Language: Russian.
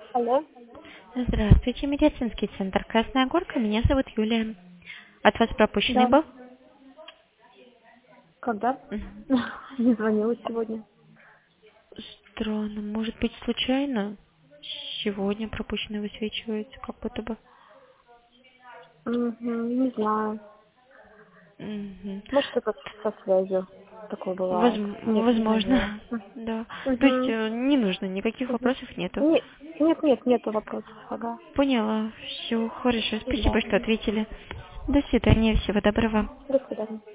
Алло, Здравствуйте, медицинский центр Красная Горка. Меня зовут Юлия. От вас пропущенный да, был? когда? Мгм. Не звонила сегодня. Странно. Может быть, случайно? Сегодня пропущенный высвечивается, как будто бы. Мгм, не знаю. Мгм. Может, это со связью такое бывает. Нет, не звонила. Возможно. Да. То есть Угу. не нужно, никаких Угу. вопросов нету. Нет, нет, нет, нету вопросов. Ага. Поняла. Все, хорошо. Да. Спасибо, что ответили. До свидания, всего доброго. До свидания.